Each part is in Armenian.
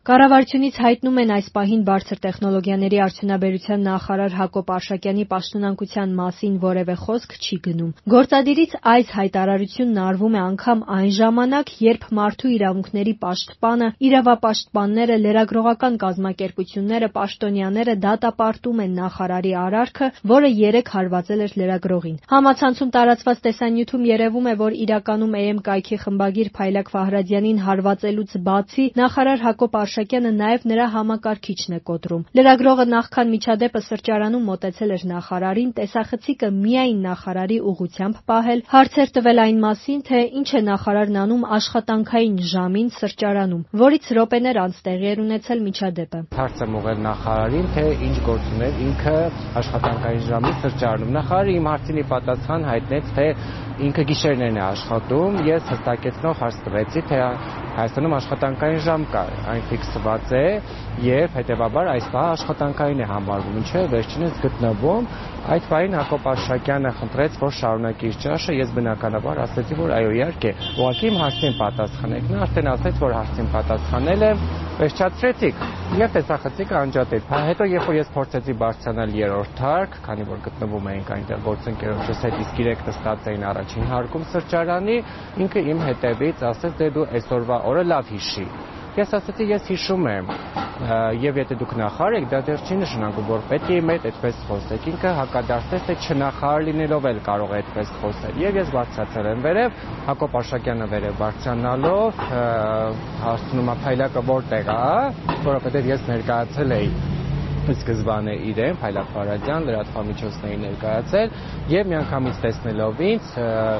Կառավարությունից հայտնում են այս պահին բարձր տեխնոլոգիաների արդյունաբերության նախարար Հակոբ Արշակյանի պաշտոնանկության մասին որևէ խոսք չի գնում։ Գործադիրից այս հայտարարությունն արվում է անգամ այն ժամանակ, երբ մարդու իրավունքների պաշտպանը, իրավապաշտպանները, լրագրողական կազմակերպությունները, պաշտոնյաները դատապարտում են նախարարի արարքը, որը երեկ հարվածել էր լրագրողին։ Համացանցում տարածված տեսանյութում երևում է, որ իրականում AM կայքի խմբագիր Փայլակ Ֆահրադյանին հարվածելուց բացի նախարար Հակոբ Արշակյանը նաև նրա համակարգիչն է կոտրում։ Լրագրողը նախքան միջադեպը սրճարանում մոտեցել էր նախարարին, տեսախցիկը միայն նախարարի ուղղությամբ պահել, հարցեր տվել այն մասին, թե ինչ է նախարարն անում աշխատանքային ժամին սրճարանում, որից րոպեներ անց տեղի էր ունեցել միջադեպը։ Հարց եմ ուղղել նախարարին, թե ինչ գործ ուներ ինքը աշխատանքային ժամի սրճարանում։ Նախարարը իմ հարցին պատասխան հայտնեց, թե ինքը գիշերներն է աշխատում, ես հստակեցնող հարց տվեցի, թե Հայաստանում աշխատանքային ժամ կա, այն ֆիքսված է եւ հետեւաբար այս պահը աշխատանքային է համարվում, ինչը վերջինս գտնվում։ Այդ պահին Հակոբ Արշակյանը խնդրեց, որ շարունակի իր ճաշը, ես բնականաբար ասեցի, որ այո, իհարկե, ուղղակի իմ հարցին պատասխանեք։ Նա արդեն ասաց, որ հարցին պատասխանել է, վերջացրեցիք եւ տեսախցիկը անջատեց։ Հետո երբ որ ես փորձեցի բարձրանալ երրորդ թարք, քանի որ գտնվում էինք այնտեղ գործընկերոջս հետ, իսկ իրենք նստած էին առաջին հարկում սրճարանի, ինքը իմ հետևից ասեց, դե դու այսօրվա օրը լավ հիշի։ Ես ասացի, ես հիշում եմ, եւ եթե դուք նախարար եք, դա դեռ չի նշանակում, որ պետք է իմ հետ այդպես խոսեք։ Ինքը հակադարձեց, թե չնախարար լինելով էլ կարող է այդպես խոսել։ Եվ ես բարձրացել եմ վերև, Հակոբ Արշակյանը վերև բարձրանալով հարցնում է Փայլակը որտեղ է, որովհետեւ ես ներկայացել էի սկզբանե իրեն, Փայլակ Ֆահրադյան, լրատվամիջոցների ներկայացել եւ միանգամից տեսնելով ինձ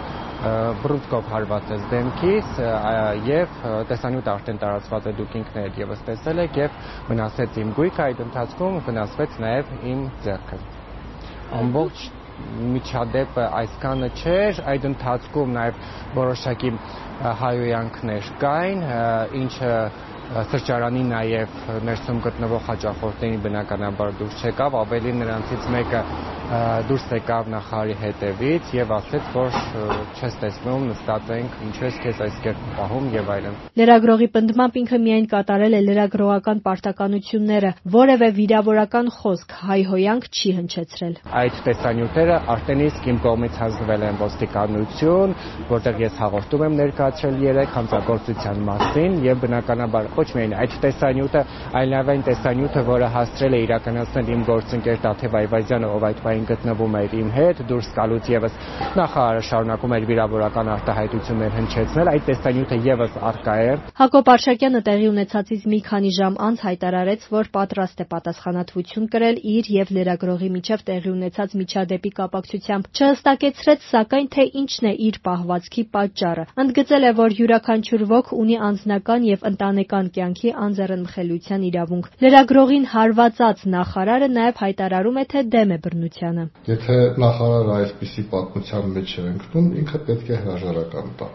բռունցքով հարվածեց դեմքից եւ տեսանյութը արդեն տարածված է, դուք ինքներդ եւս տեսել եք եւ վնասեց իմ գույքը, այդ ընթացքում վնասվեց նաեւ իմ ձեռքը։ Ամբողջ միջադեպը այսքանը չէր, այդ ընթացքում նաեւ որոշակի հայոյանքներ կային, ինչը սրճարանի նաև ներսում գտնվող հաճախորդներին բնականաբար դուրս չեկավ, ավելի նրանցից մեկը դուրս եկավ նախարարի հետևից եւ ասեց, որ չես տեսնում, նստած ենք, ինչու ես քեզ այս կերպ պահում եւ այլն։ Լրագրողի պնդմամբ ինքը միայն կատարել է լրագրողական պարտականությունները, որևէ վիրավորական խոսք, հայհոյանք չի հնչեցրել։ Այդ տեսանյութերը արդեն իսկ իմ կողմից հանձնվել են ոստիկանություն, որտեղ ես հաղորդում եմ ներկայացրել երեք հանցագործության մասին եւ բնականաբար ոչ միայն այդ տեսանյութը, այլ նաև այն տեսանյութը, որը հասցրել է իրականացնել իմ գործընկեր Տաթև Այվազյանը, ով այդ պահին գտնվում էր իմ հետ, դուրս գալուց եւս նախարարը շարունակում էր վիրավորական արտահայտություններ հնչեցնել, այդ տեսանյութը եւս առկա է։ Հակոբ Արշակյանը տեղի ունեցածից մի քանի ժամ անց հայտարարեց, որ պատրաստ է պատասխանատվություն կրել իր եւ լրագրողի միջև տեղի ունեցած միջադեպի կապակցությամբ։ Չհստակեցրեց, սակայն, թե ինչն է իր պահվածքի պատճառը։ Ընդգծել է, որ յուրաքանչյուր ոք ունի անձնական եւ ընտանեկան կյանքի անձեռնմխելիության իրավունք։ Լրագրողին հարվածած նախարարը նաև հայտարարում է, թե դեմ է բռնությանը։ Եթե նախարարը այսպիսի պատմության մեջ է ընկնում, ինքը պետք է հրաժարական տա,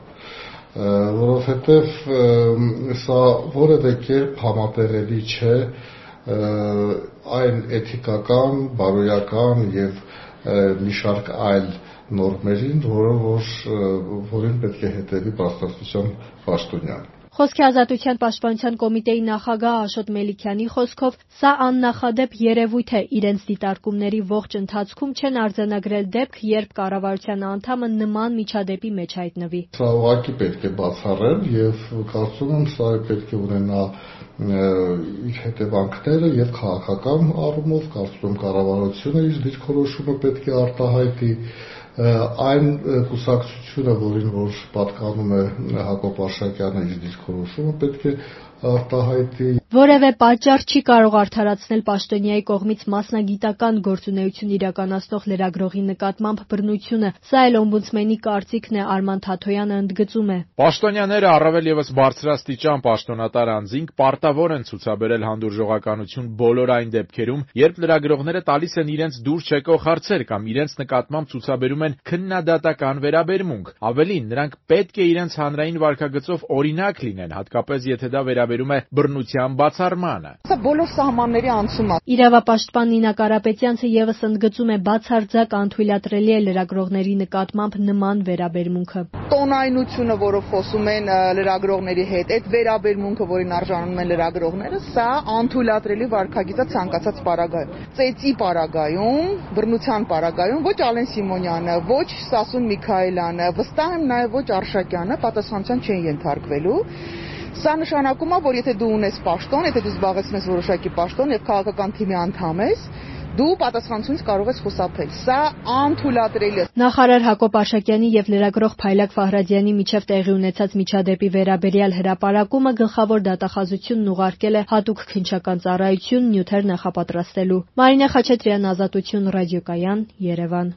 որովհետև սա որևէ կերպ համատեղելի չէ այն էթիկական, բարոյական եւ մի շարք այլ նորմերին, որին պետք է հետևի բարձրաստիճան պաշտոնյան։ Խոսքի ազատության պաշտպանության կոմիտեի նախագահ Աշոտ Մելիքյանի խոսքով, սա աննախադեպ երևույթ է, իրենց դիտարկումների ողջ ընթացքում չեն արձանագրել դեպք, երբ կառավարության անդամը նման միջադեպի մեջ հայտնվի։ Սա ուղղակի պետք է բացառել եւ կարծում եմ սա պետք է ունենա իր հետևանքները եւ քաղաքական առումով կարծում եմ կառավարությունը իր դիրքորոշումը պետք է արտահայտի այն կուսակցությունը, որին որ պատկանում է Հակոբ Արշակյանը իր դիրքորոշումը պետք է արտահայտի։ Որևէ պատճառ չի կարող արդարացնել պաշտոնյայի կողմից մասնագիտական գործունեություն իրականացնող լրագրողի նկատմամբ բռնությունը, սա էլ օմբուդսմենի կարծիքն է, Արման Թաթոյանը ընդգծում է։ Պաշտոնյաները, առավել եւս բարձրաստիճան պաշտոնատար անձինք, պարտավոր են ցուցաբերել հանդուրժողականություն բոլոր այն դեպքերում, երբ լրագրողները տալիս են իրենց դուր չեկող հարցեր կամ իրենց նկատմամբ ցուցաբերում են քննադատական վերաբերմունք։ Ավելին, նրանք պետք է իրենց հանրային վարքագծով օրինակ լինեն, հատկապես եթե դա վերաբերում է բռնության բացառմանը։ Սա բոլոր սահմանների անցում է։ Իրավապաշտպան Նինա Կարապետյանցը եւս ընդգծում է բացարձակ անթույլատրելի է լրագրողների նկատմամբ նման վերաբերմունքը։ Տոնայնությունը, որով խոսում են լրագրողների հետ, այդ վերաբերմունքը, որին արժանանում են լրագրողները, սա անթույլատրելի վարքագիծ է ցանկացած պարագայում։ Ծեծի պարագայում, բռնության պարագայում ոչ Ալեն Սիմոնյանը, ոչ Սասուն Միքայելյանը, վստահ եմ նաև ոչ Արշակյանը պատասխանատվության չեն ենթարկվելու։ Սա նշանակում է, որ եթե դու ունես պաշտոն, եթե դու զբաղեցնես որոշակի պաշտոն եւ քաղաքական թիմի անդամ ես, դու պատասխանատվությունից կարող ես խուսափել։ Սա անթույլատրելի է։ Նախարար Հակոբ Արշակյանի եւ լրագրող Փայլակ Ֆահրադյանի միջև տեղի ունեցած միջադեպի վերաբերյալ հրապարակումը գլխավոր դատախազությունն ուղարկել է հատուկ քննչական ծառայություն նյութեր նախապատրաստելու։ Մարինե Խաչատրյան, Ազատություն, ռադիոկայան, Երևան։